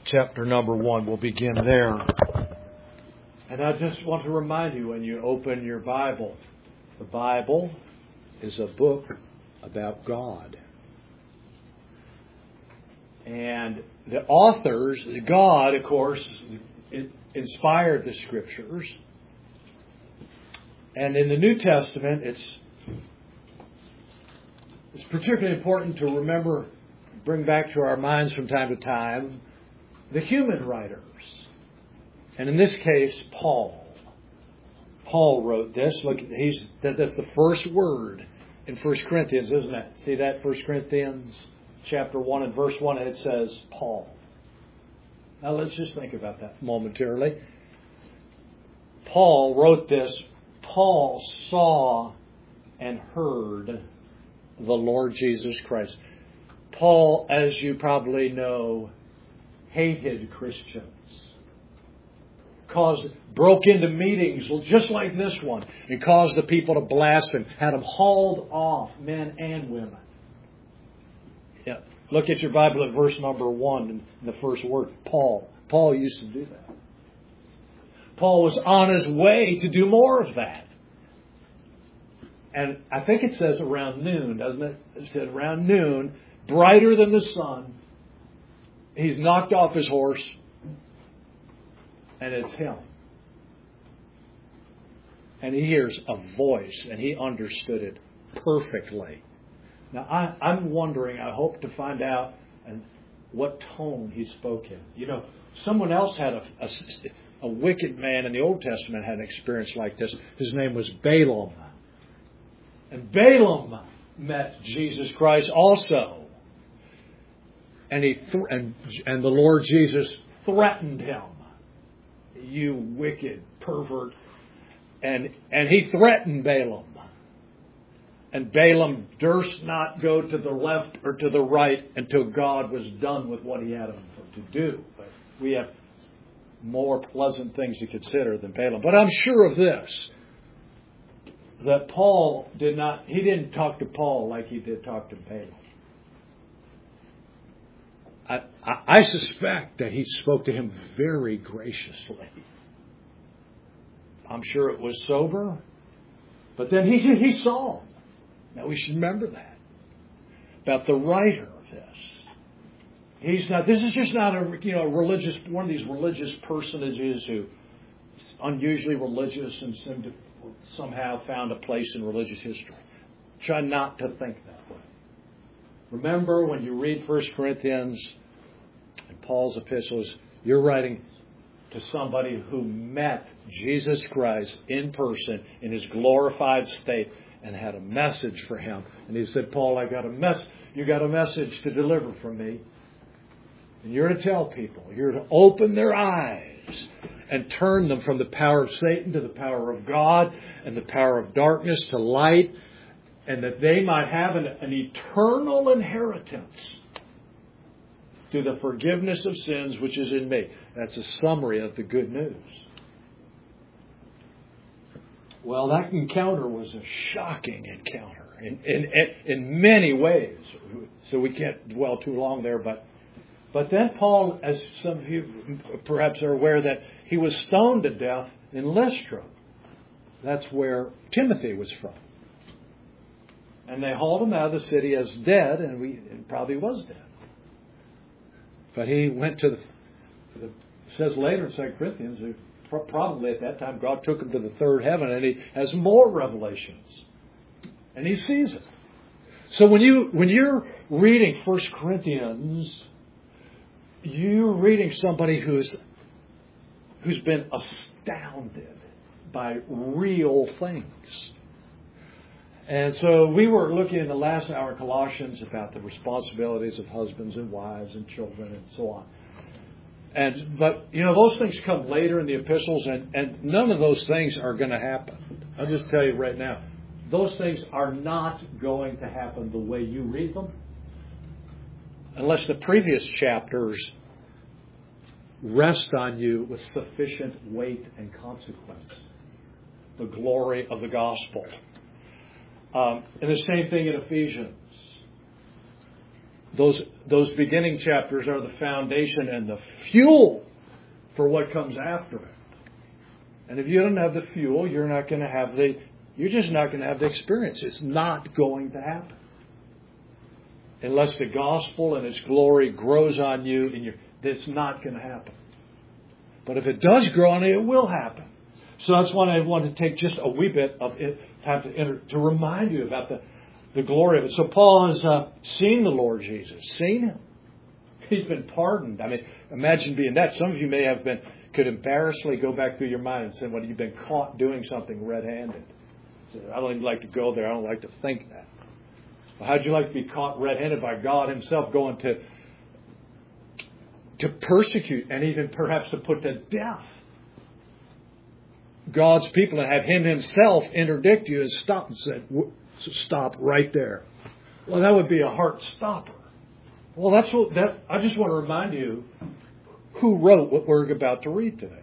chapter number 1. We'll begin there. And I just want to remind you, when you open your Bible, the Bible is a book about God. And the authors, God, of course, inspired the Scriptures. And in the New Testament, it's particularly important to remember, bring back to our minds from time to time, the human writers. And in this case, Paul. Paul wrote this. Look, that's the first word in 1 Corinthians, isn't it? See that? 1 Corinthians chapter 1 and verse 1, and it says Paul. Now let's just think about that momentarily. Paul wrote this. Paul saw and heard the Lord Jesus Christ. Paul, as you probably know, hated Christians. Broke into meetings just like this one and caused the people to blaspheme. Had them hauled off, men and women. Yeah. Look at your Bible at verse number 1 in the first word. Paul. Paul used to do that. Paul was on his way to do more of that. And I think it says around noon, doesn't it? It said around noon, brighter than the sun. He's knocked off his horse. And it's him. And he hears a voice, and he understood it perfectly. Now, I'm wondering, I hope to find out what tone he spoke in. You know, someone else had a wicked man in the Old Testament had an experience like this. His name was Balaam. And Balaam met Jesus Christ also. And and the Lord Jesus threatened him. You wicked pervert. And he threatened Balaam. And Balaam durst not go to the left or to the right until God was done with what he had to do. But we have more pleasant things to consider than Balaam. But I'm sure of this, that Paul he didn't talk to Paul like he did talk to Balaam. I suspect that he spoke to him very graciously. I'm sure it was sober, but then he saw him. Now we should remember that about the writer of this. This is just not a religious, one of these religious personages who is unusually religious and seem to somehow found a place in religious history. Try not to think that way. Remember, when you read 1 Corinthians and Paul's epistles, you're writing to somebody who met Jesus Christ in person in his glorified state and had a message for him. And he said, Paul, you got a message to deliver from me. And you're to tell people, you're to open their eyes and turn them from the power of Satan to the power of God and the power of darkness to light, and that they might have an eternal inheritance through the forgiveness of sins which is in me. That's a summary of the good news. Well, that encounter was a shocking encounter in many ways. So we can't dwell too long there. But then Paul, as some of you perhaps are aware, that he was stoned to death in Lystra. That's where Timothy was from. And they hauled him out of the city as dead, and it probably was dead. But he went to it says later in 2 Corinthians, probably at that time, God took him to the third heaven, and he has more revelations. And he sees it. So when you're reading 1 Corinthians, you're reading somebody who's been astounded by real things. And so we were looking in the last hour in Colossians about the responsibilities of husbands and wives and children and so on. But those things come later in the epistles, and none of those things are going to happen. I'll just tell you right now, those things are not going to happen the way you read them, unless the previous chapters rest on you with sufficient weight and consequence. The glory of the gospel. And the same thing in Ephesians. those beginning chapters are the foundation and the fuel for what comes after it. And if you don't have the fuel, you're just not going to have the experience. It's not going to happen. Unless the gospel and its glory grows on you, it's not going to happen. But if it does grow on you, it will happen. So that's why I want to take just a wee bit of time to remind you about the glory of it. So Paul has seen the Lord Jesus, seen Him. He's been pardoned. I mean, imagine being that. Some of you could embarrassingly go back through your mind and say, well, you've been caught doing something red-handed. So I don't even like to go there. I don't like to think that. Well, how'd you like to be caught red-handed by God Himself going to persecute and even perhaps to put to death God's people and have Him Himself interdict you and stop and say, stop right there. Well, that would be a heart stopper. Well, I just want to remind you who wrote what we're about to read today.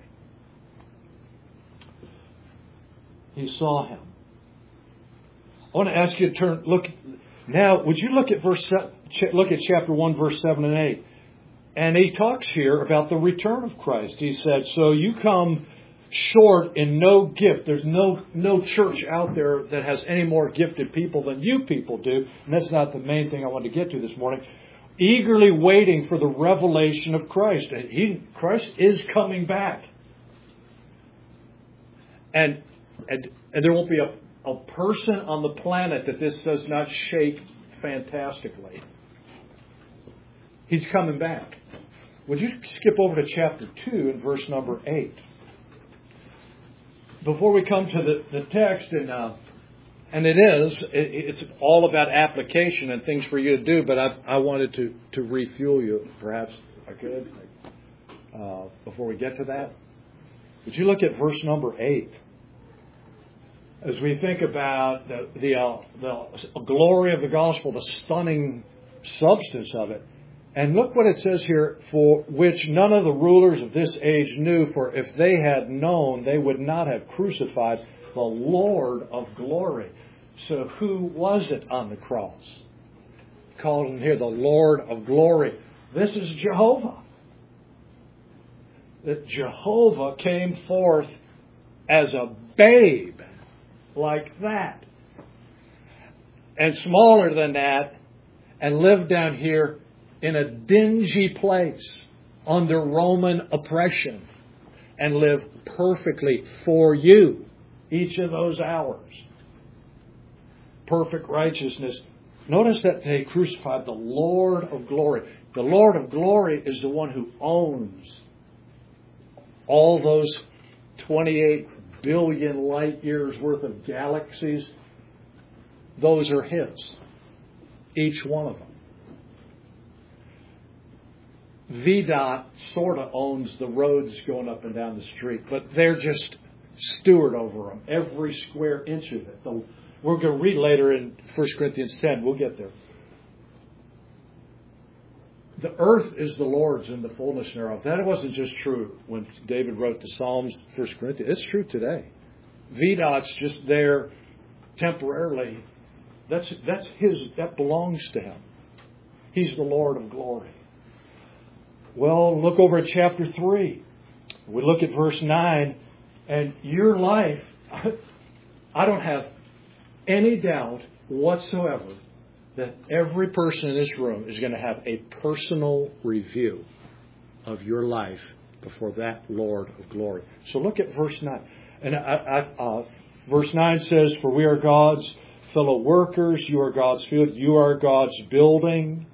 He saw Him. I want to ask you to look now. Would you look at chapter 1, verse 7 and 8? And he talks here about the return of Christ. He said, so you come short in no gift. There's no church out there that has any more gifted people than you people do. And that's not the main thing I want to get to this morning. Eagerly waiting for the revelation of Christ. Christ is coming back. And there won't be a person on the planet that this does not shake fantastically. He's coming back. Would you skip over to chapter 2 and verse number 8? Before we come to the text, and it's all about application and things for you to do, but I wanted to refuel you, perhaps I could, before we get to that. Would you look at verse number 8? As we think about the glory of the gospel, the stunning substance of it. And look what it says here, for which none of the rulers of this age knew, for if they had known, they would not have crucified the Lord of glory. So who was it on the cross? Called him here the Lord of glory. This is Jehovah. That Jehovah came forth as a babe like that. And smaller than that, and lived down here in a dingy place under Roman oppression and live perfectly for you each of those hours. Perfect righteousness. Notice that they crucified the Lord of glory. The Lord of glory is the one who owns all those 28 billion light years worth of galaxies. Those are His. Each one of them. VDOT sort of owns the roads going up and down the street, but they're just steward over them, every square inch of it. We're going to read later in 1 Corinthians 10. We'll get there. The earth is the Lord's and the fullness thereof. That wasn't just true when David wrote the Psalms, 1 Corinthians. It's true today. VDOT's just there temporarily. That's His. That belongs to Him. He's the Lord of glory. Well, look over at chapter 3. We look at verse 9. And your life, I don't have any doubt whatsoever that every person in this room is going to have a personal review of your life before that Lord of glory. So look at verse 9. And verse 9 says, for we are God's fellow workers. You are God's field. You are God's building.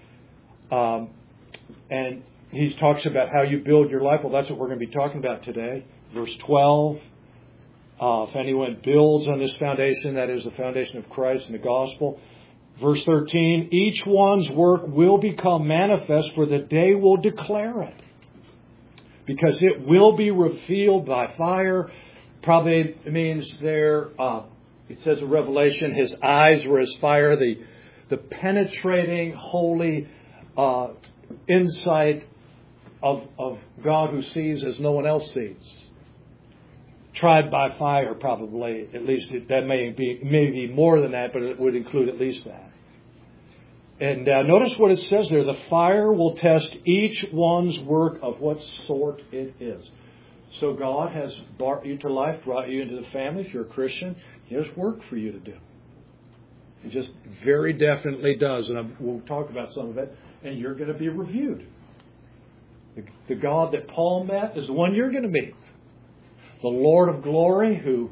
And he talks about how you build your life. Well, that's what we're going to be talking about today. Verse 12, if anyone builds on this foundation, that is the foundation of Christ and the gospel. Verse 13, each one's work will become manifest, for the day will declare it. Because it will be revealed by fire. Probably means there, it says in Revelation, His eyes were as fire, the penetrating, holy insight of God who sees as no one else sees. Tried by fire, probably. At least that may be more than that, but it would include at least that. And notice what it says there. The fire will test each one's work of what sort it is. So God has brought you to life, brought you into the family. If you're a Christian, He has work for you to do. He just very definitely does. And we'll talk about some of it. And you're going to be reviewed. The God that Paul met is the one you're going to meet. The Lord of glory who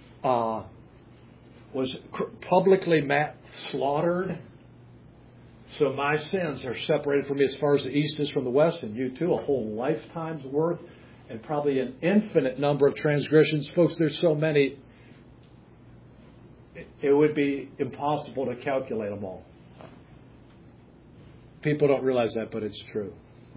was publicly slaughtered. So my sins are separated from me as far as the east is from the west, and you too, a whole lifetime's worth, and probably an infinite number of transgressions. Folks, there's so many, it would be impossible to calculate them all. People don't realize that, but it's true.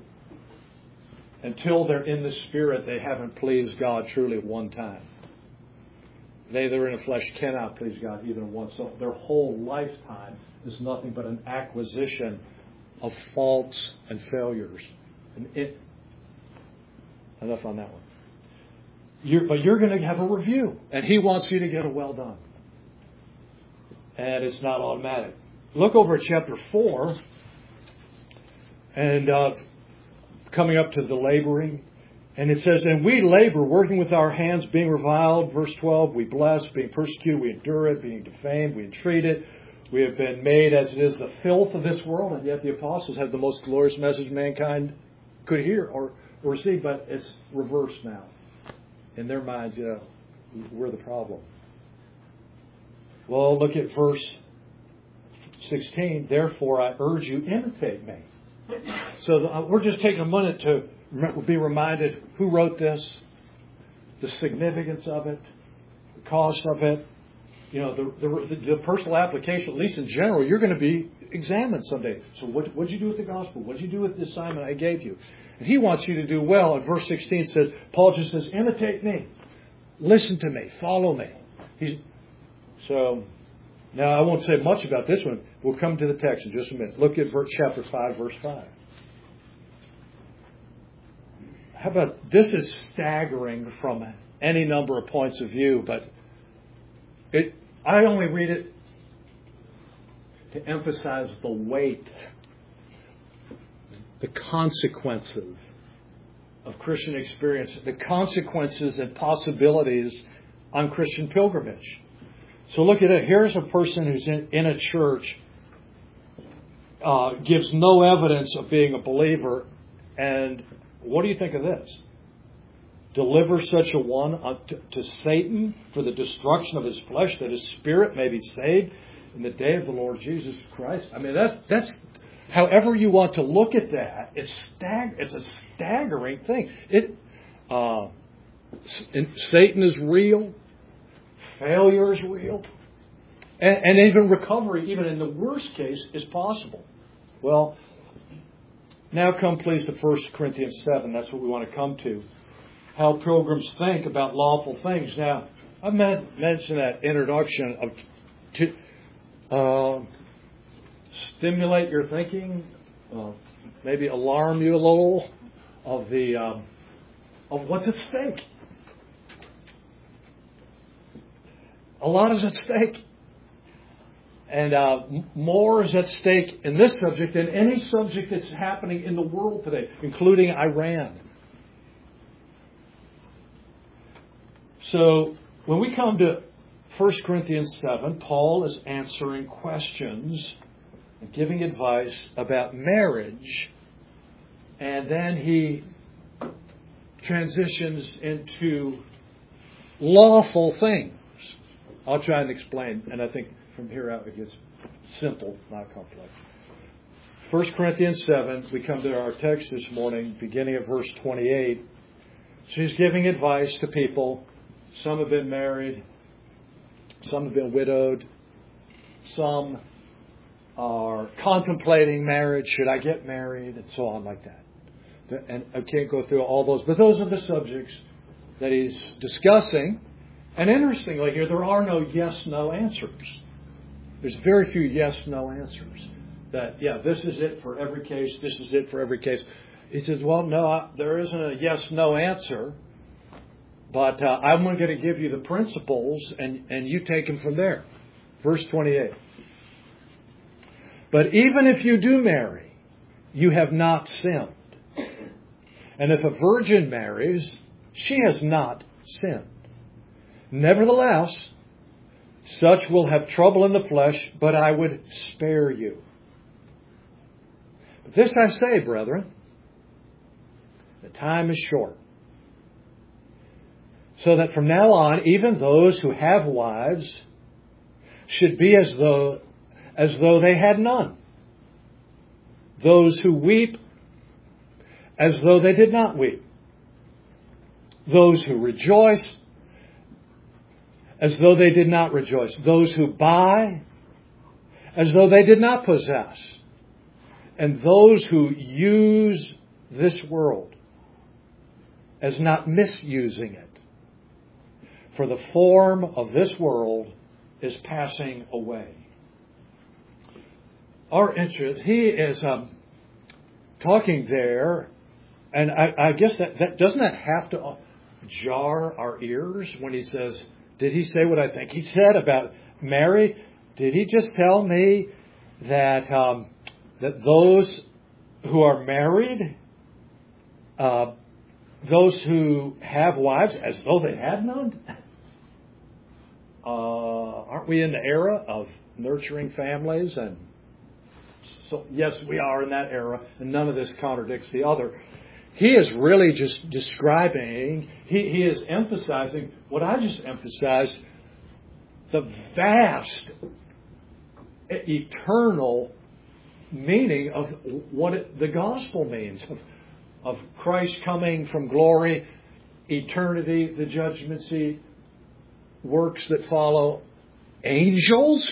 Until they're in the Spirit, they haven't pleased God truly one time. They that are in the flesh cannot please God even once. So their whole lifetime is nothing but an acquisition of faults and failures. Enough on that one. But you're going to have a review. And He wants you to get a well done. And it's not automatic. Look over at chapter 4. And coming up to the laboring. And it says, and we labor, working with our hands, being reviled. Verse 12, we bless, being persecuted, we endure it, being defamed, we entreat it. We have been made as it is the filth of this world, and yet the apostles have the most glorious message mankind could hear or receive, but it's reversed now. In their minds, we're the problem. Well, look at verse 16. Therefore, I urge you, imitate me. So we're just taking a minute to be reminded who wrote this, the significance of it, the cost of it. The personal application, at least in general, you're going to be examined someday. So what did you do with the gospel? What did you do with the assignment I gave you? And He wants you to do well. And verse 16 says, Paul just says, imitate me. Listen to me. Follow me. So now I won't say much about this one. We'll come to the text in just a minute. Look at chapter 5, verse 5. How about, this is staggering from any number of points of view, but I only read it to emphasize the weight, the consequences of Christian experience, the consequences and possibilities on Christian pilgrimage. So look at it. Here's a person who's in a church, gives no evidence of being a believer, and what do you think of this? Deliver such a one to Satan for the destruction of his flesh, that his spirit may be saved in the day of the Lord Jesus Christ. I mean, that's however you want to look at that. It's a staggering thing. Satan is real. Failure is real. And even recovery, even in the worst case, is possible. Well, now come please to 1 Corinthians 7. That's what we want to come to. How pilgrims think about lawful things. Now, I mentioned that introduction to stimulate your thinking, maybe alarm you a little of what's at stake. A lot is at stake. And more is at stake in this subject than any subject that's happening in the world today, including Iran. So when we come to 1 Corinthians 7, Paul is answering questions and giving advice about marriage. And then he transitions into lawful things. I'll try and explain, and I think from here out it gets simple, not complex. 1 Corinthians 7, we come to our text this morning, beginning of verse 28. She's giving advice to people. Some have been married. Some have been widowed. Some are contemplating marriage. Should I get married? And so on like that. And I can't go through all those, but those are the subjects that he's discussing. And interestingly here, there are no yes-no answers. There's very few yes-no answers. That, this is it for every case. This is it for every case. He says, well, no, there isn't a yes-no answer. But I'm going to give you the principles, and you take them from there. Verse 28. But even if you do marry, you have not sinned. And if a virgin marries, she has not sinned. Nevertheless, such will have trouble in the flesh, but I would spare you. But this I say, brethren, the time is short. So that from now on, even those who have wives should be as though they had none. Those who weep as though they did not weep. Those who rejoice as though they did not rejoice. Those who buy as though they did not possess. And those who use this world as not misusing it. For the form of this world is passing away. Our interest, he is talking there, and I guess that doesn't that have to jar our ears when he says, did he say what I think he said about Mary? Did he just tell me that that those who are married, those who have wives as though they had none? Aren't we in the era of nurturing families? And so, yes, we are in that era, and none of this contradicts the other. He is really just describing, he is emphasizing what I just emphasized, the vast, eternal meaning of what the gospel means, of Christ coming from glory, eternity, the judgment seat, works that follow, angels,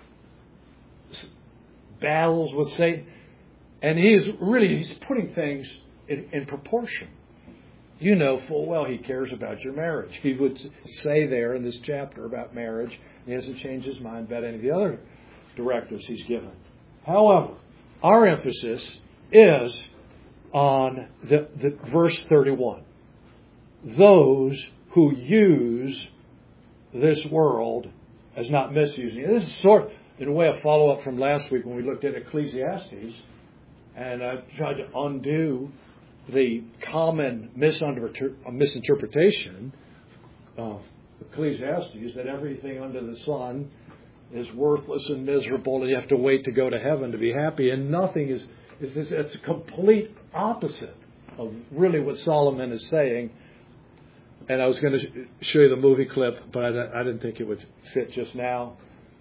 battles with Satan. And he's putting things in proportion. You know full well he cares about your marriage. He would say there in this chapter about marriage, he hasn't changed his mind about any of the other directives he's given. However, our emphasis is on the verse 31. Those who use this world as not misusing it. This is sort of, in a way, a follow-up from last week when we looked at Ecclesiastes, and I tried to undo the common misinterpretation of Ecclesiastes, that everything under the sun is worthless and miserable, and you have to wait to go to heaven to be happy, and nothing is this. It's a complete opposite of really what Solomon is saying. And I was going to show you the movie clip, but I didn't think it would fit just now.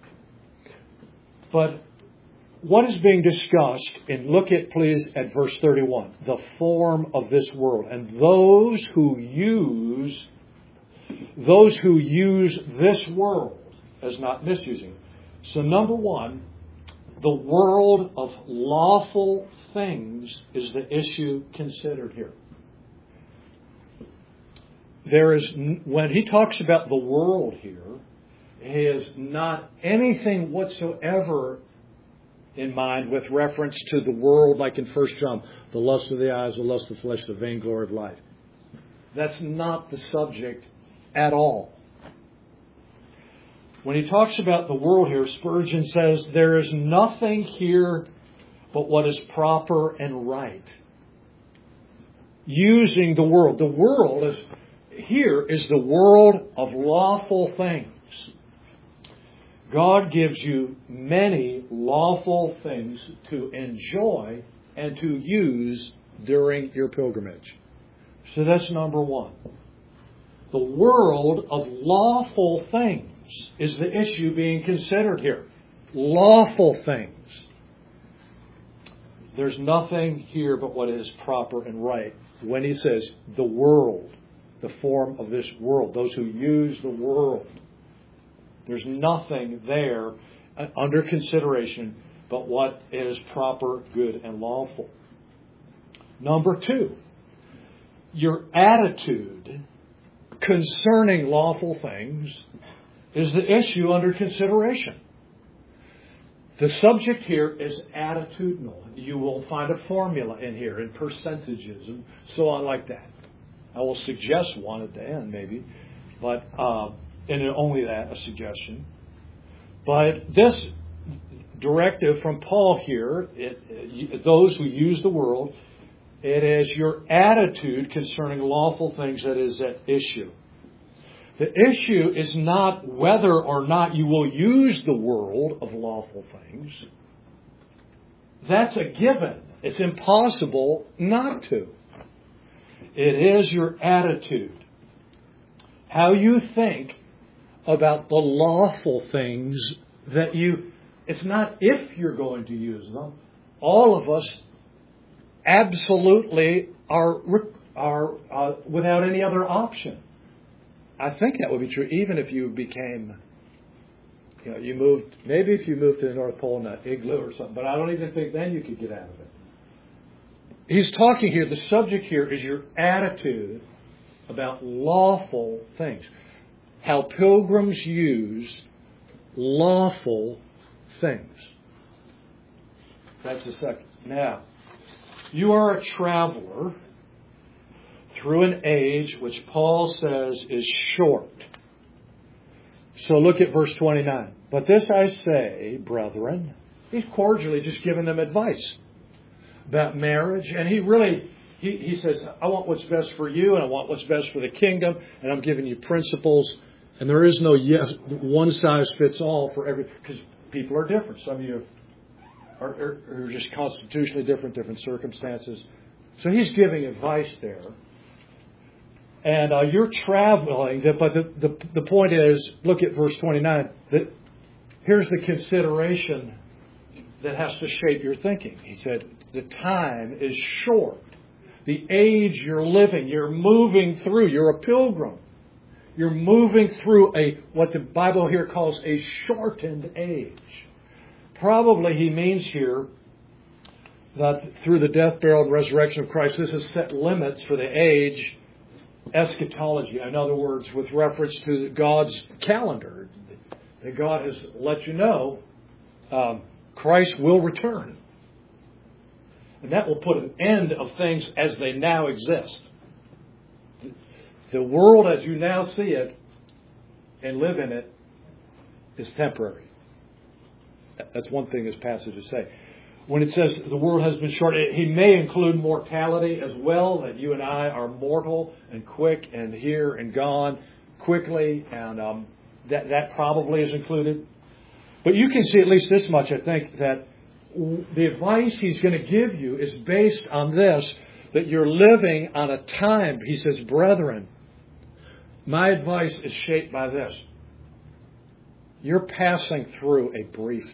But what is being discussed, and look at, please, at verse 31, the form of this world. And those who use this world as not misusing. So number one, the world of lawful things is the issue considered here. When he talks about the world here, he has not anything whatsoever in mind with reference to the world like in 1 John, the lust of the eyes, the lust of the flesh, the vainglory of life. That's not the subject at all. When he talks about the world here, Spurgeon says, there is nothing here but what is proper and right. Using the world. The world here is the world of lawful things. God gives you many lawful things to enjoy and to use during your pilgrimage. So that's number one. The world of lawful things is the issue being considered here. Lawful things. There's nothing here but what is proper and right. When he says the world, the form of this world, those who use the world, there's nothing there under consideration but what is proper, good, and lawful. Number two, your attitude concerning lawful things is the issue under consideration. The subject here is attitudinal. You will find a formula in here in percentages and so on like that. I will suggest one at the end maybe, but and only that, a suggestion. But this, directive from Paul here, those who use the world, it is your attitude concerning lawful things that is at issue. The issue is not whether or not you will use the world of lawful things. That's a given. It's impossible not to. It is your attitude. How you think about the lawful things that it's not if you're going to use them. All of us absolutely are without any other option. I think that would be true even if you became, maybe if you moved to the North Pole in an igloo or something, but I don't even think then you could get out of it. He's talking here, the subject here is your attitude about lawful things. How pilgrims use lawful things. That's the second. Now, you are a traveler through an age which Paul says is short. So look at verse 29. But this I say, brethren, he's cordially just giving them advice about marriage. And he says, I want what's best for you and I want what's best for the kingdom. And I'm giving you principles. And there is no one size fits all for every, because people are different. Some of you are just constitutionally different circumstances. So he's giving advice there. And you're traveling, but the point is, look at verse 29, that here's the consideration that has to shape your thinking. He said, the time is short. The age you're living, you're moving through, you're a pilgrim. You're moving through what the Bible here calls a shortened age. Probably he means here that through the death, burial, and resurrection of Christ, this has set limits for the age eschatology. In other words, with reference to God's calendar, that God has let you know Christ will return. And that will put an end of things as they now exist. The world as you now see it and live in it is temporary. That's one thing this passage is saying. When it says the world has been short, he may include mortality as well, that you and I are mortal and quick and here and gone quickly, and that probably is included. But you can see at least this much, I think, that the advice he's going to give you is based on this, that you're living on a time. He says, brethren, my advice is shaped by this. You're passing through a brief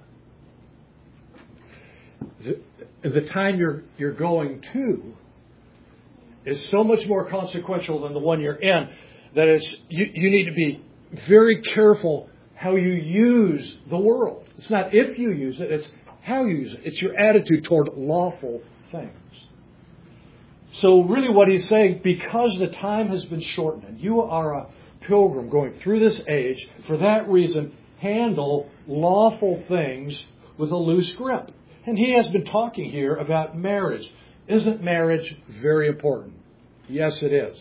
time. The time you're going to is so much more consequential than the one you're in, that you need to be very careful how you use the world. It's not if you use it, it's how you use it. It's your attitude toward lawful things. So really what he's saying, because the time has been shortened and you are a pilgrim going through this age, for that reason, handle lawful things with a loose grip. And he has been talking here about marriage. Isn't marriage very important? Yes, it is.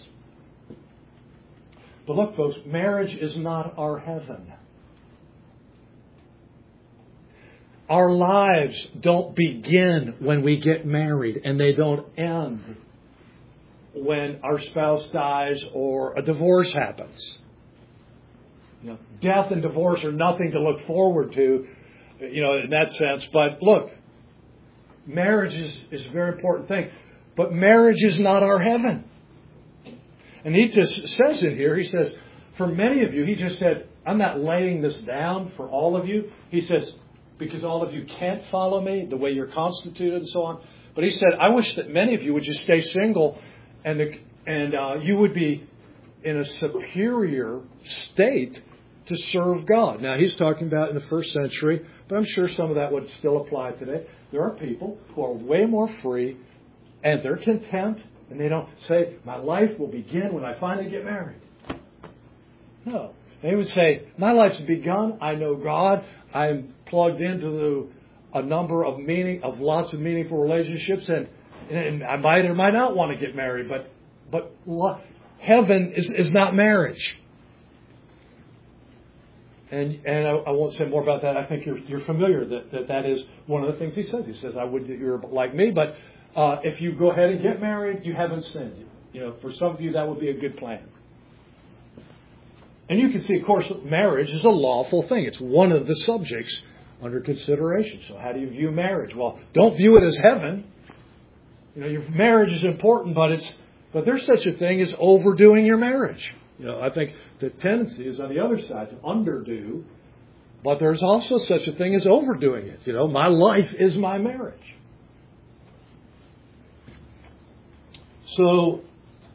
But look, folks, marriage is not our heaven. Our lives don't begin when we get married, and they don't end when our spouse dies or a divorce happens. Death and divorce are nothing to look forward to, in that sense. But look, marriage is a very important thing. But marriage is not our heaven. And he just says in here, he says, for many of you, he just said, I'm not laying this down for all of you. He says, because all of you can't follow me, the way you're constituted and so on. But he said, I wish that many of you would just stay single and you would be in a superior state to serve God. Now, he's talking about in the first century, but I'm sure some of that would still apply today. There are people who are way more free and they're content and they don't say, my life will begin when I finally get married. No. They would say, my life's begun. I know God. I'm plugged into a number of lots of meaningful relationships, and I might or might not want to get married, but heaven is not marriage. And I won't say more about that. I think you're familiar that is one of the things he says. He says, I would that you're like me, but if you go ahead and get married, you haven't sinned. For some of you, that would be a good plan. And you can see, of course, marriage is a lawful thing. It's one of the subjects under consideration. So how do you view marriage? Well, don't view it as heaven. Your marriage is important, but there's such a thing as overdoing your marriage. I think the tendency is on the other side to underdo, but there's also such a thing as overdoing it. My life is my marriage. So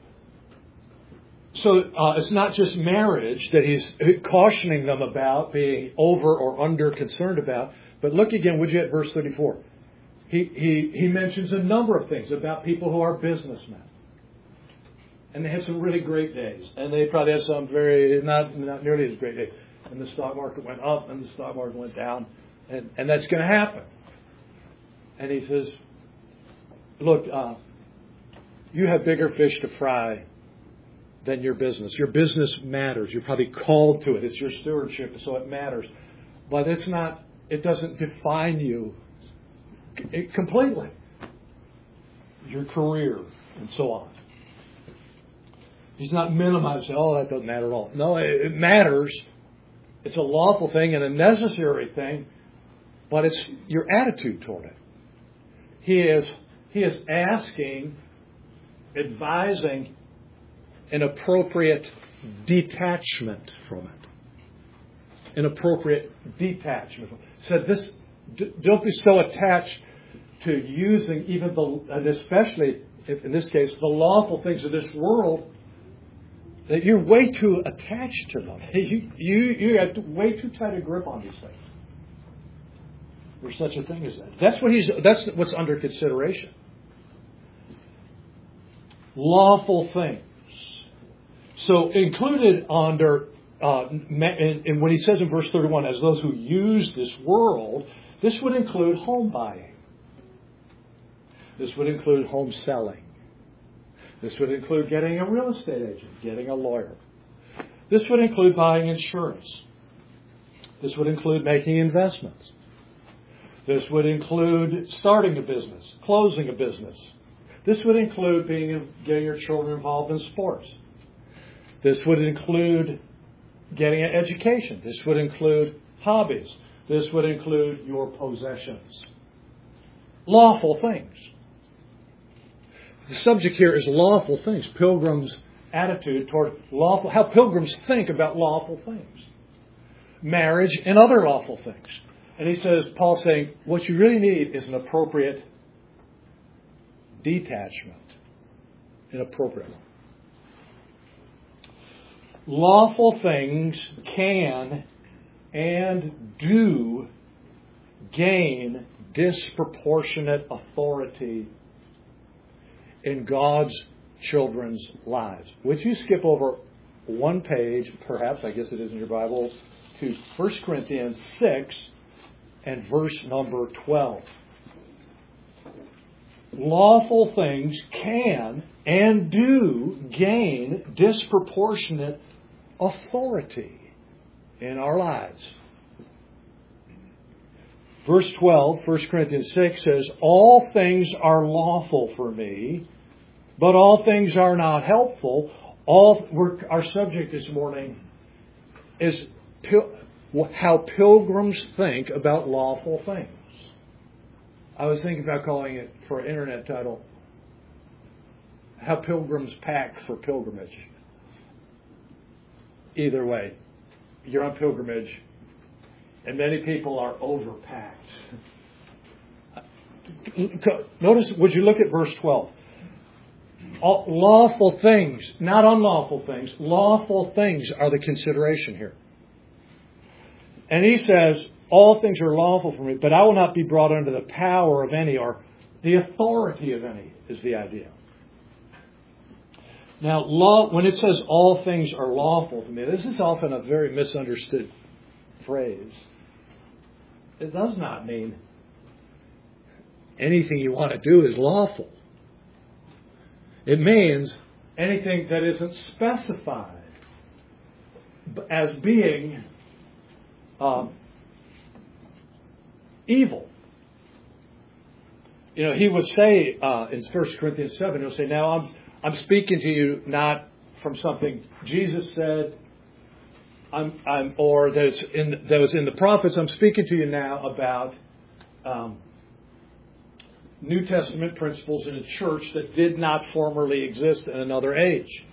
it's not just marriage that he's cautioning them about being over or under concerned about. But look again, would you, at verse 34? He mentions a number of things about people who are businessmen. And they had some really great days. And they probably had some not nearly as great days. And the stock market went up and the stock market went down. And that's going to happen. And he says, look, you have bigger fish to fry than your business. Your business matters. You're probably called to it. It's your stewardship, so it matters. But it doesn't define you completely. Your career and so on. He's not minimizing, that doesn't matter at all. No, it matters. It's a lawful thing and a necessary thing, but it's your attitude toward it. He is asking, advising an appropriate detachment from it. An appropriate detachment. Said this, don't be so attached to using even and especially in this case, the lawful things of this world, that you're way too attached to them. You have way too tight a grip on these things. There's such a thing as that. That's what's under consideration. Lawful things. So included under, and when he says in verse 31, as those who use this world, this would include home buying. This would include home selling. This would include getting a real estate agent, getting a lawyer. This would include buying insurance. This would include making investments. This would include starting a business, closing a business. This would include getting your children involved in sports. This would include getting an education. This would include hobbies. This would include your possessions. Lawful things. The subject here is lawful things. Pilgrims' attitude toward lawful, how pilgrims think about lawful things. Marriage and other lawful things. And he says, Paul's saying, what you really need is an appropriate detachment. An appropriate one. Lawful things can and do gain disproportionate authority in God's children's lives. Would you skip over one page, perhaps, I guess it is in your Bible, to 1 Corinthians 6 and verse number 12. Lawful things can and do gain disproportionate authority in our lives. Verse 12, 1 Corinthians 6 says, all things are lawful for me, but all things are not helpful. Our subject this morning is how pilgrims think about lawful things. I was thinking about calling it, for an internet title, How Pilgrims Pack for Pilgrimage. Either way, you're on pilgrimage, and many people are overpacked. Notice, would you look at verse 12? Lawful things, not unlawful things, lawful things are the consideration here. And he says, all things are lawful for me, but I will not be brought under the power of any, or the authority of any, is the idea. Now, when it says all things are lawful to me, this is often a very misunderstood phrase. It does not mean anything you want to do is lawful. It means anything that isn't specified as being evil. He would say in 1 Corinthians 7, he'll say, now I'm speaking to you not from something Jesus said, or that was in the prophets. I'm speaking to you now about New Testament principles in a church that did not formerly exist in another age.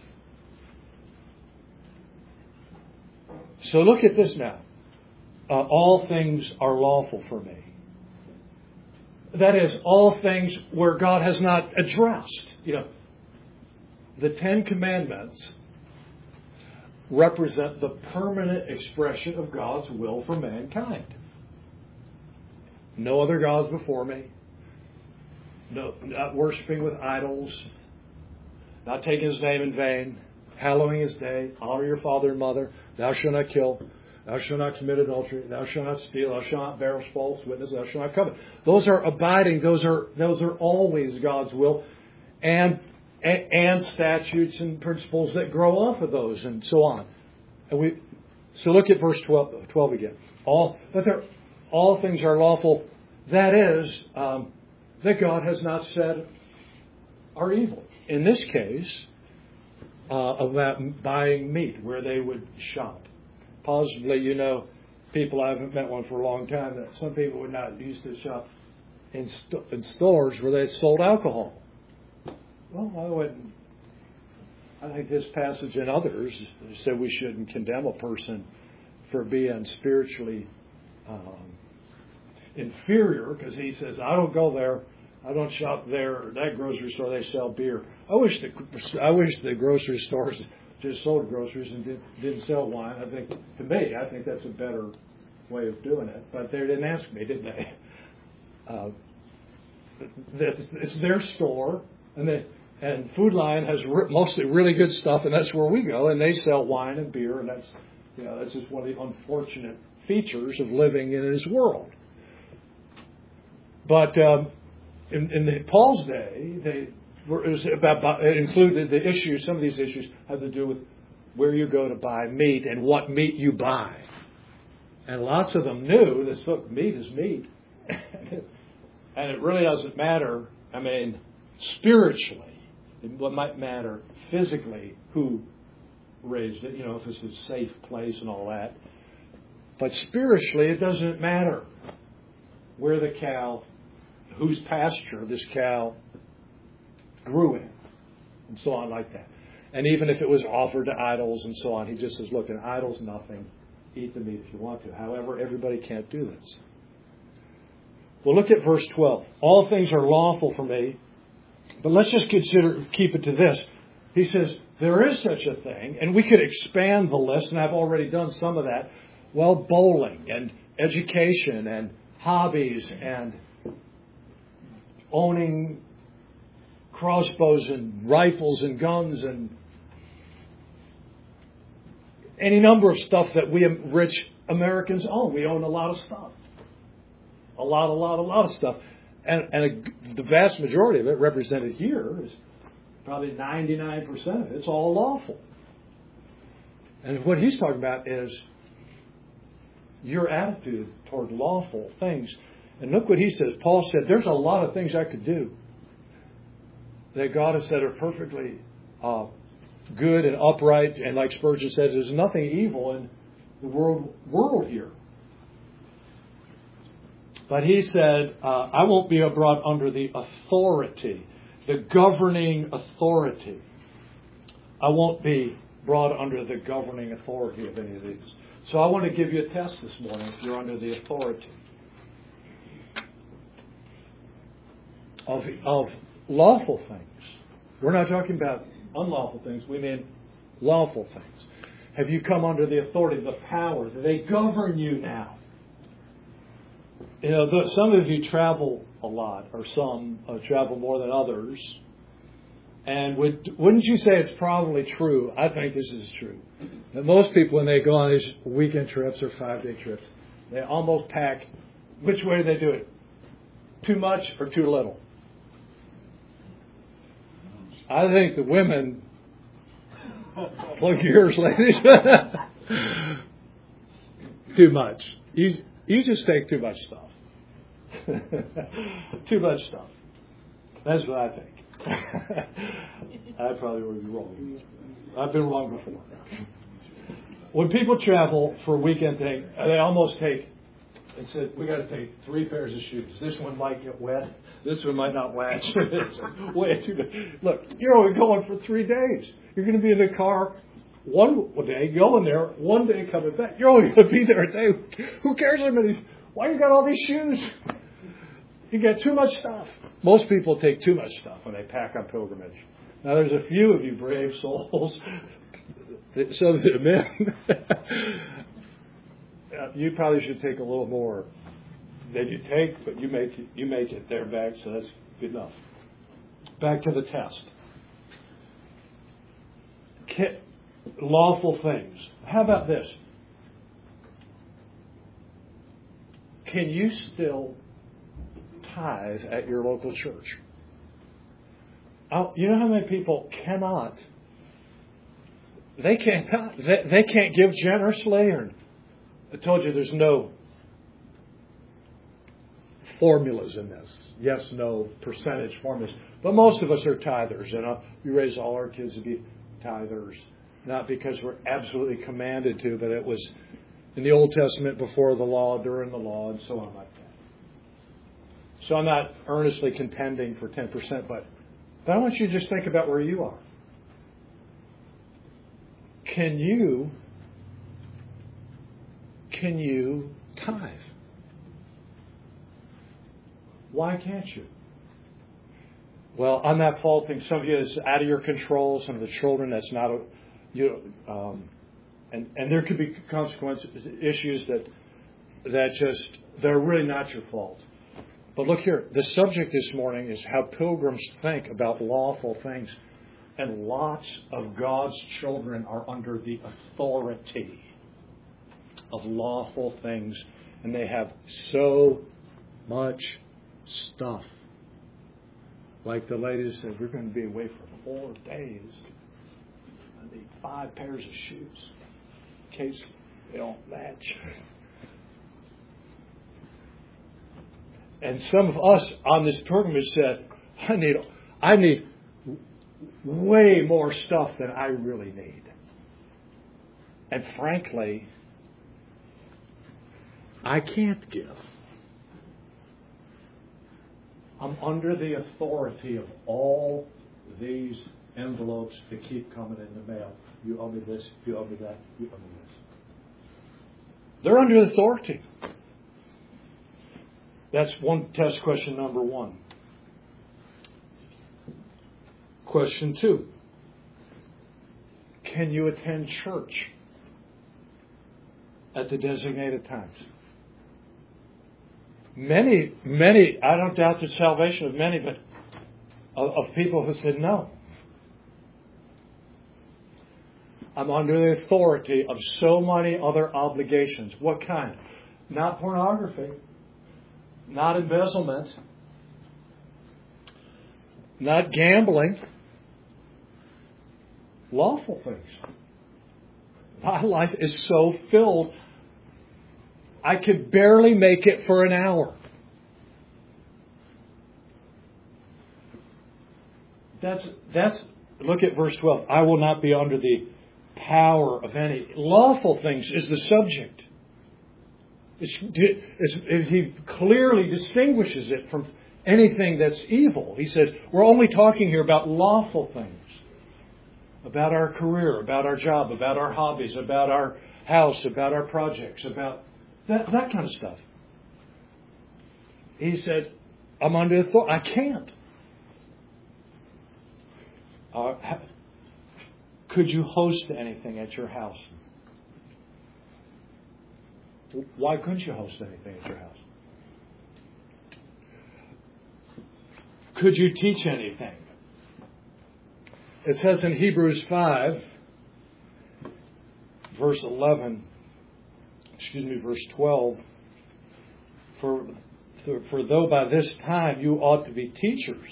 So look at this now. All things are lawful for me. That is, all things where God has not addressed. The Ten Commandments represent the permanent expression of God's will for mankind. No other gods before me. No, not worshiping with idols. Not taking His name in vain. Hallowing His day. Honor your father and mother. Thou shalt not kill. Thou shalt not commit adultery. Thou shalt not steal. Thou shalt not bear false witness. Thou shalt not covet. Those are abiding. Those are always God's will, and statutes and principles that grow off of those, and so on. So look at verse 12 again. All things are lawful. That is, that God has not said are evil. In this case, about buying meat where they would shop. Possibly, people, I haven't met one for a long time, that some people would not used to shop in stores where they sold alcohol. Well, I think this passage and others said we shouldn't condemn a person for being spiritually inferior, because he says, I don't go there, I don't shop there, or that grocery store, they sell beer. I wish the grocery stores just sold groceries and didn't sell wine. I think that's a better way of doing it. But they didn't ask me, did they? It's their store, and Food Lion has mostly really good stuff, and that's where we go. And they sell wine and beer, and that's just one of the unfortunate features of living in His world. But in Paul's day, it included the issues. Some of these issues have to do with where you go to buy meat and what meat you buy. And lots of them knew that, look, meat is meat. And it really doesn't matter, spiritually. It might matter physically who raised it, if it's a safe place and all that. But spiritually, it doesn't matter where the cow, whose pasture this cow grew in, and so on like that. And even if it was offered to idols and so on, he just says, look, an idol's nothing. Eat the meat if you want to. However, everybody can't do this. Well, look at verse 12. All things are lawful for me, but let's just keep it to this. He says, there is such a thing, and we could expand the list, and I've already done some of that. Well, bowling and education and hobbies and owning crossbows and rifles and guns and any number of stuff that we rich Americans own. We own a lot of stuff. A lot of stuff. And the vast majority of it represented here is probably 99% of it. It's all lawful. And what he's talking about is your attitude toward lawful things. And look what he says. Paul said, there's a lot of things I could do that God has said are perfectly good and upright. And like Spurgeon says, there's nothing evil in the world here. But he said, I won't be brought under the authority, the governing authority. I won't be brought under the governing authority of any of these. So I want to give you a test this morning if you're under the authority of lawful things. We're not talking about unlawful things. We mean lawful things. Have you come under the authority, the power? Do they govern you now? Some of you travel a lot, or some travel more than others. And wouldn't you say it's probably true? I think this is true. That most people, when they go on these weekend trips or 5-day trips, they almost pack. Which way do they do it? Too much or too little? I think the women, plug your ears, ladies, too much. You just take too much stuff. Too much stuff. That's what I think. I probably would be wrong. I've been wrong before. When people travel for a weekend thing, they almost take, they said, we got to take 3 pairs of shoes. This one might get wet. This one might not latch. Way too big. Look, you're only going for 3 days. You're going to be in the car one day, going there, one day coming back. You're only going to be there a day. Who cares how many? Why you got all these shoes? You got too much stuff. Most people take too much stuff when they pack on pilgrimage. Now, there's a few of you brave souls. Some of the men. You probably should take a little more than you take, but you make it there back, so that's good enough. Back to the test. Lawful things. How about this? Can you still tithe at your local church? You know how many people cannot? They can't. They can't give generously. Or I told you there's no formulas in this. Yes, no percentage formulas. But most of us are tithers. We raise all our kids to be tithers. Not because we're absolutely commanded to, but it was in the Old Testament before the law, during the law, and so on like that. So I'm not earnestly contending for 10%, but I want you to just think about where you are. Can you tithe? Why can't you? Well, I'm not faulting some of you. It's out of your control. Some of the children, that's not and there could be consequences, issues that they're really not your fault. But look here, the subject this morning is how pilgrims think about lawful things. And lots of God's children are under the authority of lawful things. And they have so much stuff. Like the lady said, we're going to be away for 4 days. I need 5 pairs of shoes in case they don't match. And some of us on this pilgrimage said, I need way more stuff than I really need. And frankly, I can't give. I'm under the authority of all these envelopes that keep coming in the mail. You owe me this, you owe me that, you owe me this. They're under authority. That's one test question number 1. Question 2. Can you attend church at the designated times? Many, I don't doubt the salvation of many, but of people who said no. I'm under the authority of so many other obligations. What kind? Not pornography. Not embezzlement. Not gambling. Lawful things. My life is so filled, I could barely make it for an hour. That's. Look at verse 12. I will not be under the power of any. Lawful things is the subject. He clearly distinguishes it from anything that's evil. He says, we're only talking here about lawful things. About our career, about our job, about our hobbies, about our house, about our projects, about that kind of stuff. He said, I'm under authority. I can't. Could you host anything at your house? Why couldn't you host anything at your house? Could you teach anything? It says in Hebrews 5, verse 12, for though by this time you ought to be teachers.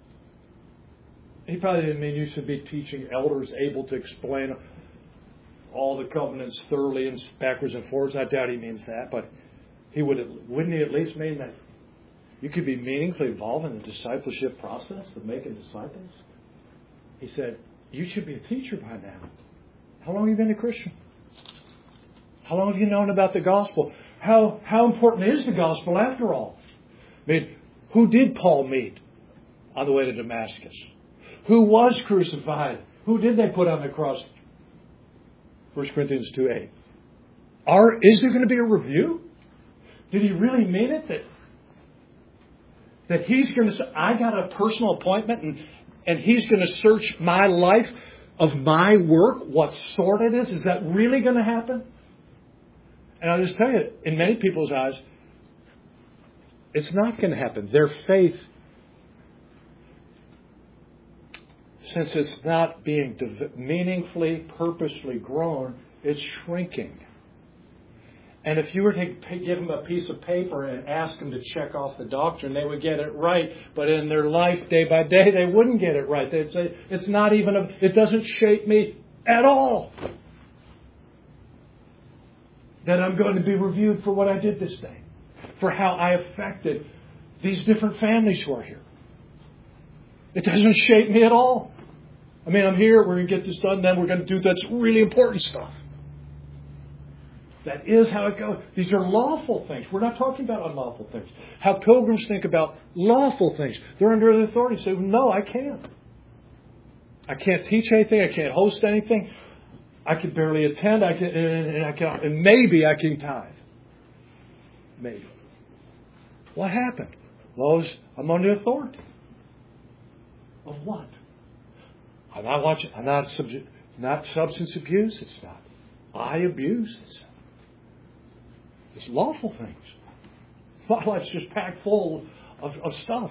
He probably didn't mean you should be teaching elders able to explain all the covenants thoroughly and backwards and forwards. I doubt he means that, but wouldn't he at least mean that you could be meaningfully involved in the discipleship process of making disciples? He said, you should be a teacher by now. How long have you been a Christian? How long have you known about the gospel? How important is the gospel after all? I mean, who did Paul meet on the way to Damascus? Who was crucified? Who did they put on the cross? 1 Corinthians 2:8. Is there going to be a review? Did he really mean it? That he's going to say, I got a personal appointment and he's going to search my life of my work, what sort it is? Is that really going to happen? And I'll just tell you, in many people's eyes, it's not going to happen. Their faith, since it's not being meaningfully, purposely grown, it's shrinking. And if you were to give them a piece of paper and ask them to check off the doctrine, they would get it right. But in their life, day by day, they wouldn't get it right. They'd say, it doesn't shape me at all. That I'm going to be reviewed for what I did this day. For how I affected these different families who are here. It doesn't shape me at all. I mean, I'm here, we're going to get this done, then we're going to do that's really important stuff. That is how it goes. These are lawful things. We're not talking about unlawful things. How pilgrims think about lawful things. They're under the authority. Say, no, I can't. I can't teach anything. I can't host anything. I can barely attend. And maybe I can tithe. Maybe. What happened? Well, I'm under authority. Of what? I'm not watching. I'm not substance abuse. It's not eye abuse. It's lawful things. My life's just packed full of stuff.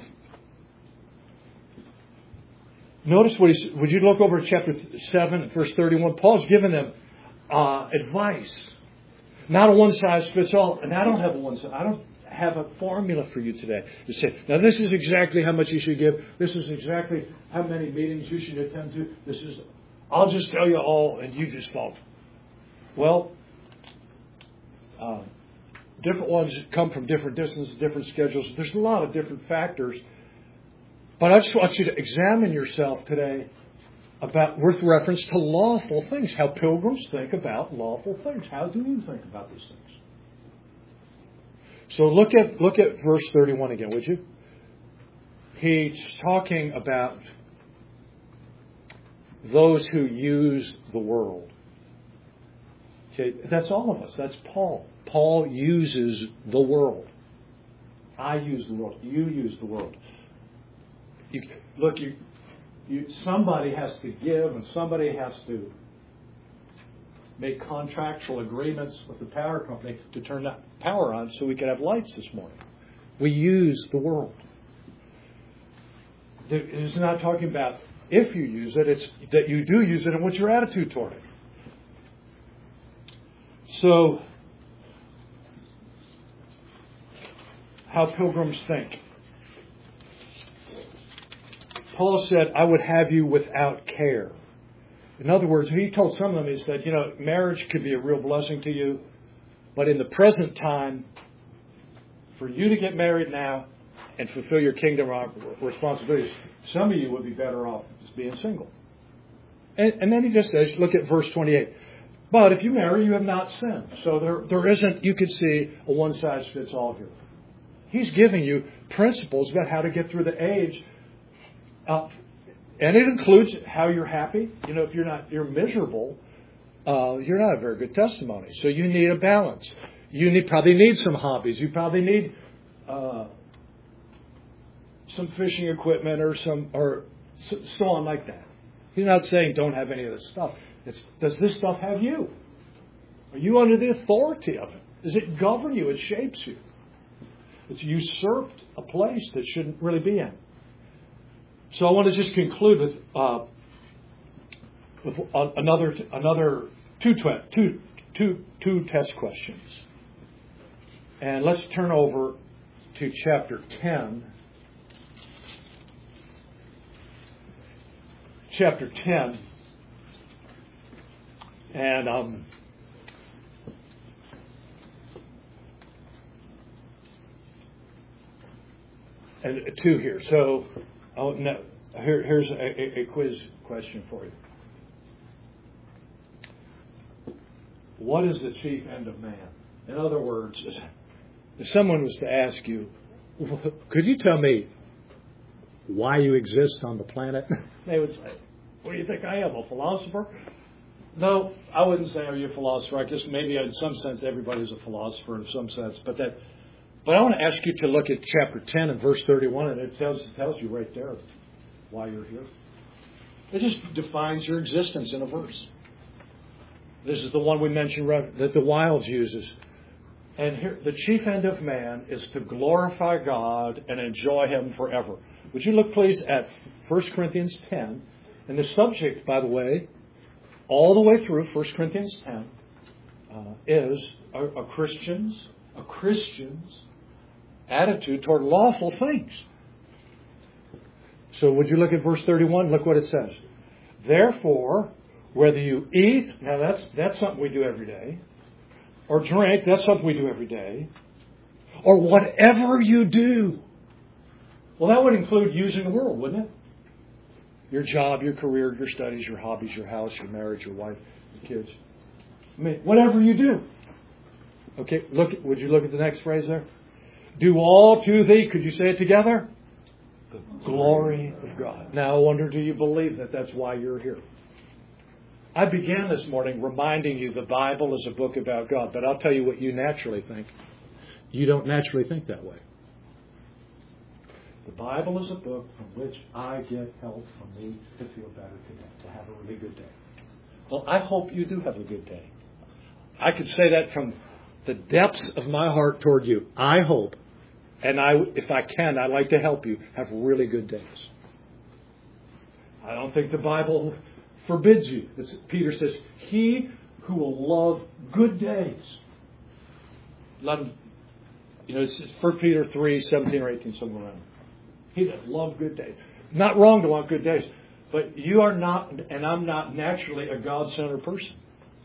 Notice what would you look over at chapter 7, verse 31? Paul's given them advice. Not a one-size-fits-all. And I don't have a formula for you today to say, now this is exactly how much you should give. This is exactly how many meetings you should attend to. I'll just tell you all and you just follow. Well, different ones come from different distances, different schedules. There's a lot of different factors. But I just want you to examine yourself today with reference to lawful things. How pilgrims think about lawful things. How do you think about these things? So look at verse 31 again, would you? He's talking about those who use the world. Okay, that's all of us. That's Paul. Paul uses the world. I use the world. You use the world. Somebody has to give and somebody has to make contractual agreements with the power company to turn that power on so we could have lights this morning. We use the world. It's not talking about if you use it, it's that you do use it and what's your attitude toward it. So, how pilgrims think. Paul said, I would have you without care. In other words, he told some of them, he said, marriage could be a real blessing to you, but in the present time, for you to get married now and fulfill your kingdom responsibilities, some of you would be better off just being single. And then he just says, look at verse 28. But if you marry, you have not sinned. So there isn't, you could see, a one-size-fits-all here. He's giving you principles about how to get through the age. And it includes how you're happy. If you're miserable, you're not a very good testimony. So you need a balance. You probably need some hobbies. You probably need some fishing equipment or so on like that. He's not saying don't have any of this stuff. Does this stuff have you? Are you under the authority of it? Does it govern you? It shapes you. It's usurped a place that shouldn't really be in. So I want to just conclude with another two test questions. And let's turn over to chapter 10. Chapter 10 And two here. So here's a quiz question for you. What is the chief end of man? In other words, if someone was to ask you, could you tell me why you exist on the planet? They would say, what do you think I am, a philosopher? No, I wouldn't say, are you a philosopher? I guess maybe in some sense everybody's a philosopher in some sense. But I want to ask you to look at chapter 10 and verse 31, and it tells you right there why you're here. It just defines your existence in a verse. This is the one we mentioned that the Wilds uses. And here, the chief end of man is to glorify God and enjoy Him forever. Would you look, please, at 1 Corinthians 10? And the subject, by the way, all the way through 1 Corinthians 10, is a Christian's attitude toward lawful things. So would you look at verse 31? Look what it says. Therefore, whether you eat, now that's something we do every day, or drink, that's something we do every day, or whatever you do. Well, that would include using the world, wouldn't it? Your job, your career, your studies, your hobbies, your house, your marriage, your wife, your kids. I mean, whatever you do. Okay, would you look at the next phrase there? Do all to thee, could you say it together? The glory of God. Now, I wonder, do you believe that that's why you're here? I began this morning reminding you the Bible is a book about God, but I'll tell you what you naturally think. You don't naturally think that way. The Bible is a book from which I get help from me to feel better today, to have a really good day. Well, I hope you do have a good day. I could say that from the depths of my heart toward you. I hope, and if I can, I'd like to help you have really good days. I don't think the Bible forbids you. Peter says, he who will love good days. Let him, it's 1 Peter 3, 17 or 18, somewhere around. He that love good days. Not wrong to want good days, but you are not, and I'm not naturally a God-centered person.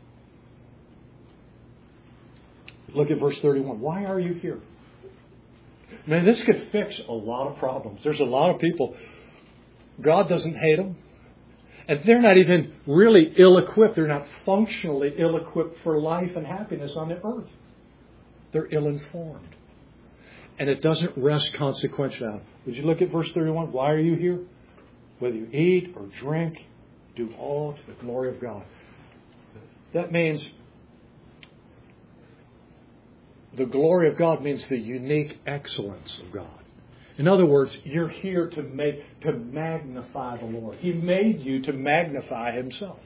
Look at verse 31. Why are you here? Man, this could fix a lot of problems. There's a lot of people, God doesn't hate them. And they're not even really ill-equipped. They're not functionally ill-equipped for life and happiness on the earth. They're ill-informed. And it doesn't rest consequentially on. Would you look at verse 31? Why are you here? Whether you eat or drink, do all to the glory of God. That means the glory of God means the unique excellence of God. In other words, you're here to magnify the Lord. He made you to magnify Himself.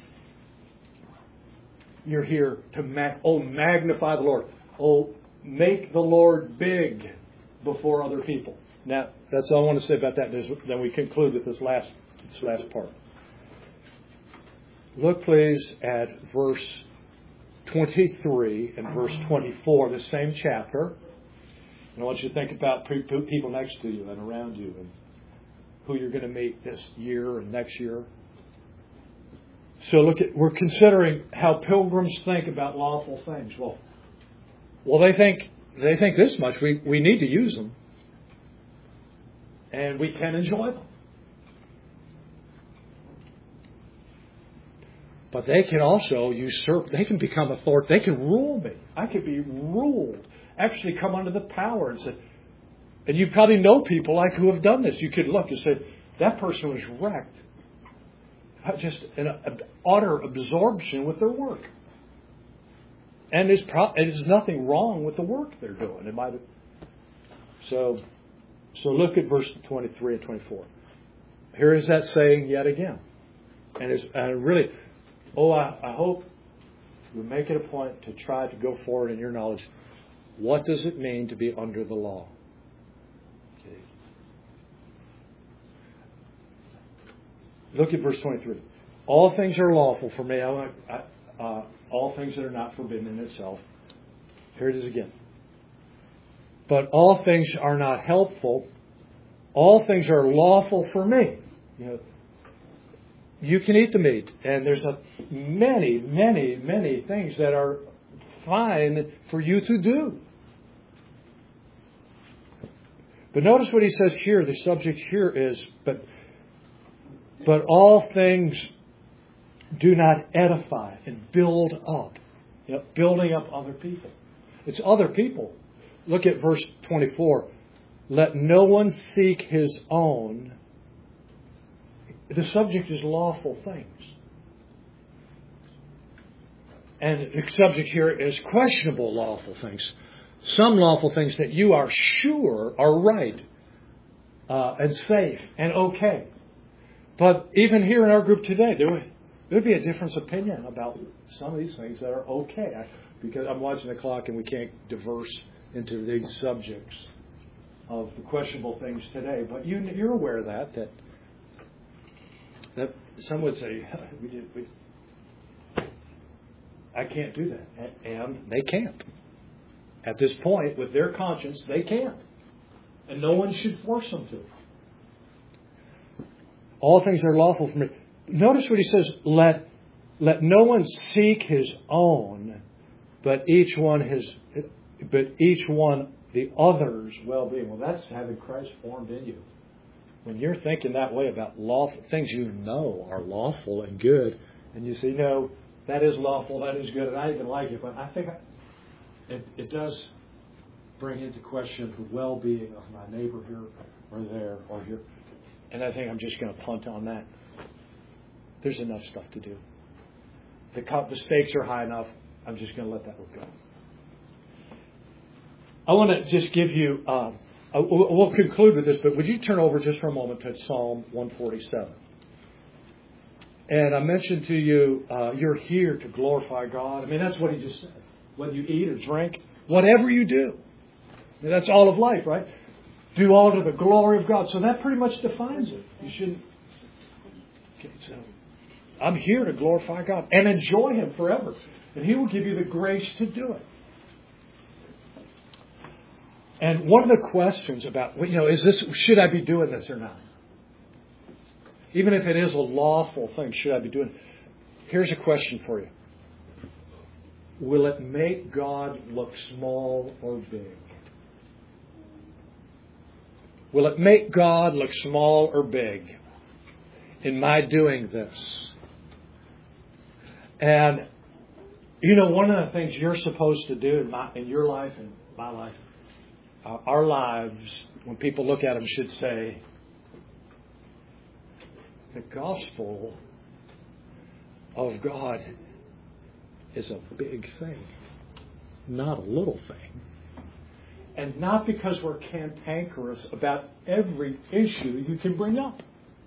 You're here to magnify the Lord. Make the Lord big before other people. Now, that's all I want to say about that. Then we conclude with this last part. Look, please, at verse 23 and verse 24, the same chapter. And I want you to think about people next to you and around you and who you're going to meet this year and next year. So we're considering how pilgrims think about lawful things. Well, they think this much. We need to use them. And we can enjoy them. But they can also usurp. They can become authority. They can rule me. I could be ruled. Actually come under the power. And you probably know people who have done this. You could look and say, that person was wrecked. Just an utter absorption with their work. And there's nothing wrong with the work they're doing. It might have. So look at verse 23 and 24. Here is that saying yet again. And really, I hope you make it a point to try to go forward in your knowledge. What does it mean to be under the law? Okay. Look at verse 23. All things are lawful for me. All things that are not forbidden in itself. Here it is again. But all things are not helpful. All things are lawful for me. you can eat the meat, and there's many, many, many things that are fine for you to do. But notice what he says here. The subject here is, but all things do not edify and build up. Building up other people. It's other people. Look at verse 24. Let no one seek his own. The subject is lawful things. And the subject here is questionable lawful things. Some lawful things that you are sure are right and safe and okay. But even here in our group today, there would be a difference of opinion about some of these things that are okay. Because I'm watching the clock and we can't diverse into these subjects of the questionable things today. But you're aware of that some would say, I can't do that. And they can't. At this point, with their conscience, they can't. And no one should force them to. All things are lawful for me. Notice what he says, let no one seek his own, but each one the other's well-being. Well, that's having Christ formed in you. When you're thinking that way about lawful things you know are lawful and good, and you say, no, that is lawful, that is good, and I even like it, but I think it does bring into question the well-being of my neighbor here or there or here. And I think I'm just going to punt on that. There's enough stuff to do. The stakes are high enough. I'm just going to let that one go. I want to just give you, we'll conclude with this, but would you turn over just for a moment to Psalm 147? And I mentioned to you, you're here to glorify God. I mean, that's what he just said. Whether you eat or drink, whatever you do. I mean, that's all of life, right? Do all to the glory of God. So that pretty much defines it. You shouldn't. Okay, so I'm here to glorify God and enjoy Him forever. And He will give you the grace to do it. And one of the questions about, should I be doing this or not? Even if it is a lawful thing, should I be doing it? Here's a question for you. Will it make God look small or big? Will it make God look small or big in my doing this? And, one of the things you're supposed to do in your life and my life, our lives, when people look at them, should say, the gospel of God is a big thing, not a little thing. And not because we're cantankerous about every issue you can bring up.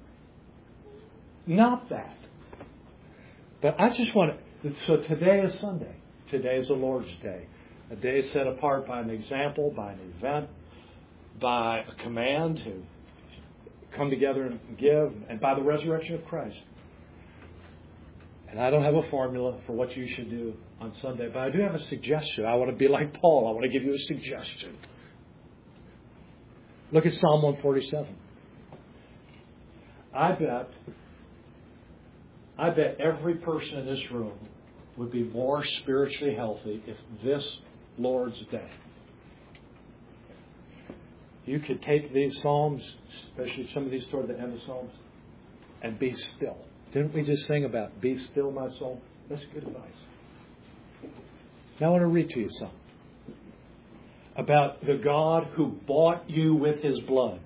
Not that. But I just want to... So today is Sunday. Today is the Lord's Day. A day set apart by an example, by an event, by a command to come together and give, and by the resurrection of Christ. And I don't have a formula for what you should do on Sunday, but I do have a suggestion. I want to be like Paul. I want to give you a suggestion. Look at Psalm 147. I bet every person in this room would be more spiritually healthy if this Lord's Day you could take these Psalms, especially some of these toward the end of Psalms, and be still. Didn't we just sing about be still, my soul? That's good advice. Now I want to read to you something about the God who bought you with His blood.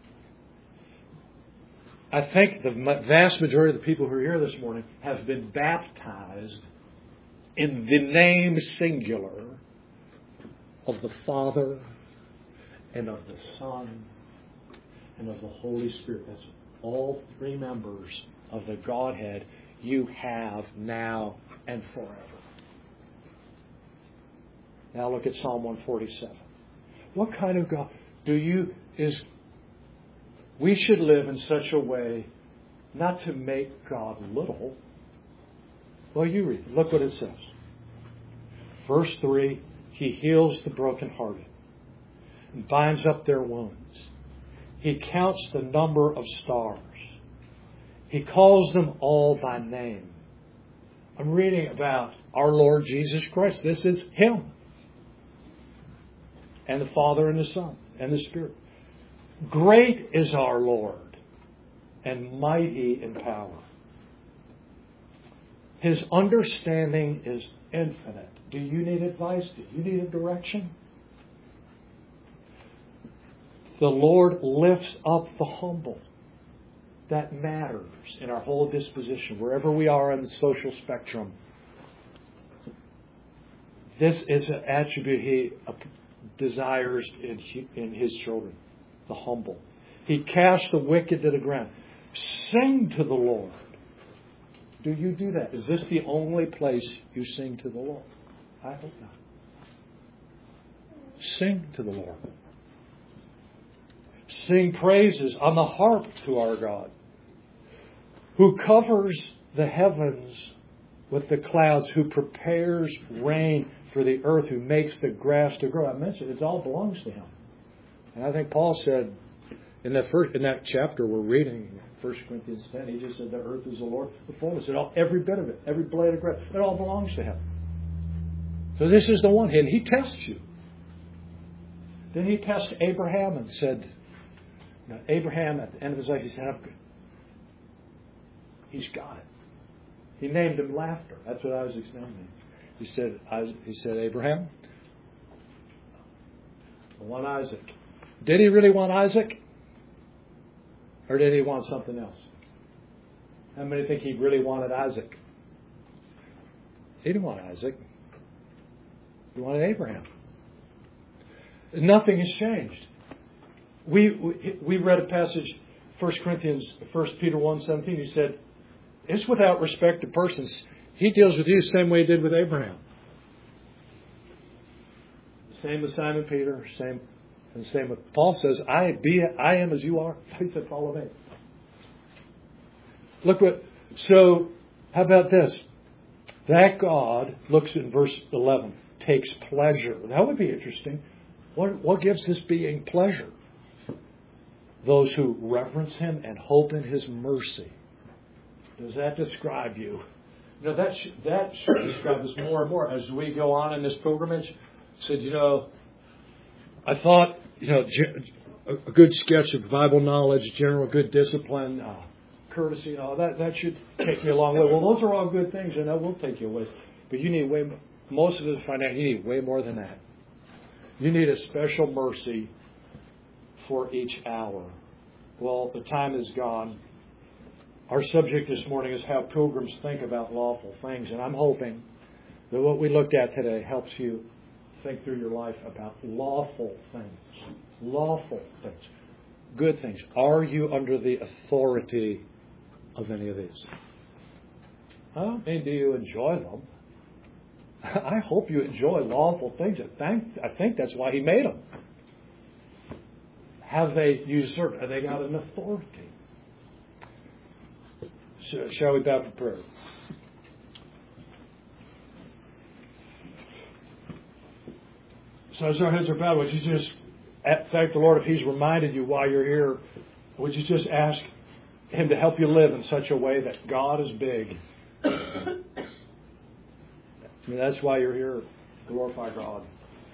I think the vast majority of the people who are here this morning have been baptized in the name singular of the Father and of the Son and of the Holy Spirit. That's all three members of the Godhead you have now and forever. Now look at Psalm 147. What kind of God we should live in such a way not to make God little. Well, you read it. Look what it says. Verse 3, He heals the brokenhearted and binds up their wounds. He counts the number of stars. He calls them all by name. I'm reading about our Lord Jesus Christ. This is Him. And the Father and the Son and the Spirit. Great is our Lord and mighty in power. His understanding is infinite. Do you need advice? Do you need a direction? The Lord lifts up the humble. That matters in our whole disposition, wherever we are on the social spectrum. This is an attribute He desires in His children, the humble. He casts the wicked to the ground. Sing to the Lord. Do you do that? Is this the only place you sing to the Lord? I hope not. Sing to the Lord. Sing praises on the harp to our God, who covers the heavens with the clouds, who prepares rain for the earth, who makes the grass to grow. I mentioned it all belongs to Him. And I think Paul said in that chapter we're reading, 1 Corinthians 10, he just said the earth is the Lord, the fullness. Every bit of it, every blade of grass, it all belongs to Him. So this is the one. And He tests you. Then He tests Abraham and said, Abraham at the end of his life, he said, he's got it. He named him Laughter. That's what Isaac's name. He said, Abraham, I want Isaac. Did he really want Isaac? Or did he want something else? How many think he really wanted Isaac? He didn't want Isaac. He wanted Abraham. Nothing has changed. We read a passage, 1 Peter 1:17. He said, it's without respect to persons. He deals with you the same way He did with Abraham. Same with Simon Peter. Same with Paul says, I am as you are. He said, follow me. So how about this? That God, looks in verse 11, takes pleasure. That would be interesting. What gives this being pleasure? Those who reverence Him and hope in His mercy. Does that describe you? That should describe us more and more as we go on in this pilgrimage. Said, I thought, a good sketch of Bible knowledge, general good discipline, courtesy, that should take you a long way. Well, those are all good things, and that will take you a ways. But you need way more. Most of us find out you need way more than that. You need a special mercy for each hour. Well, the time is gone. Our subject this morning is how pilgrims think about lawful things. And I'm hoping that what we looked at today helps you think through your life about lawful things. Lawful things. Good things. Are you under the authority of any of these? Do you enjoy them? I hope you enjoy lawful things. I think that's why He made them. Have they usurped? Have they got an authority? So, shall we bow for prayer? So as our heads are bowed, would you just thank the Lord if He's reminded you while you're here? Would you just ask Him to help you live in such a way that God is big? That's why you're here. Glorify God.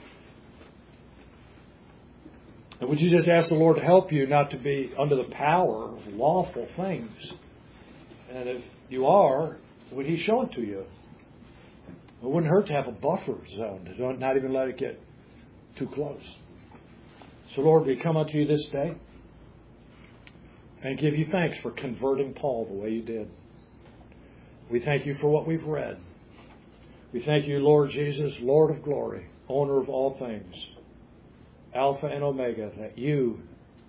And would you just ask the Lord to help you not to be under the power of lawful things? And if you are, would He show it to you? It wouldn't hurt to have a buffer zone, to not even let it get too close. So Lord, we come unto you this day and give you thanks for converting Paul the way you did. We thank you for what we've read. We thank you, Lord Jesus, Lord of glory, owner of all things, Alpha and Omega, that you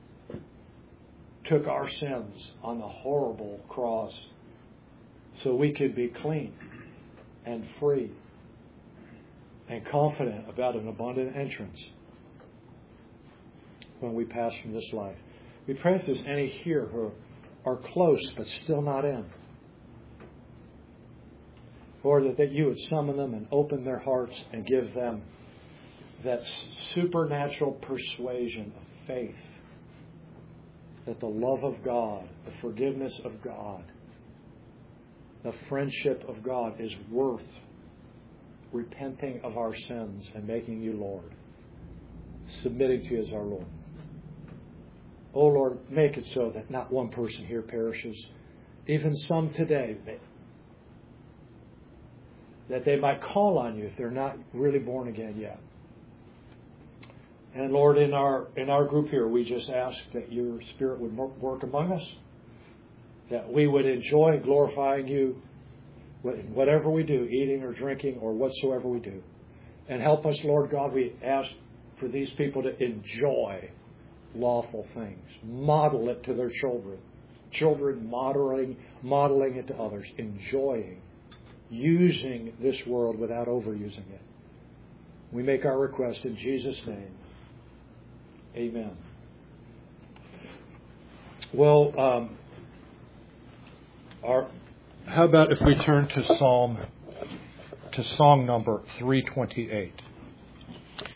took our sins on the horrible cross so we could be clean and free and confident about an abundant entrance when we pass from this life. We pray if there's any here who are close but still not in, Lord, that you would summon them and open their hearts and give them that supernatural persuasion of faith that the love of God, the forgiveness of God, The friendship of God is worth repenting of our sins and making you Lord, submitting to you as our Lord. Oh Lord, make it so that not one person here perishes, even some today, that they might call on you if they're not really born again yet. And Lord, in our group here, we just ask that your Spirit would work among us, that we would enjoy glorifying you in whatever we do, eating or drinking or whatsoever we do. And help us, Lord God, we ask for these people to enjoy lawful things. Model it to their children. Children modeling it to others. Enjoying. Using this world without overusing it. We make our request in Jesus' name. Amen. Well, how about if we turn to song number 328?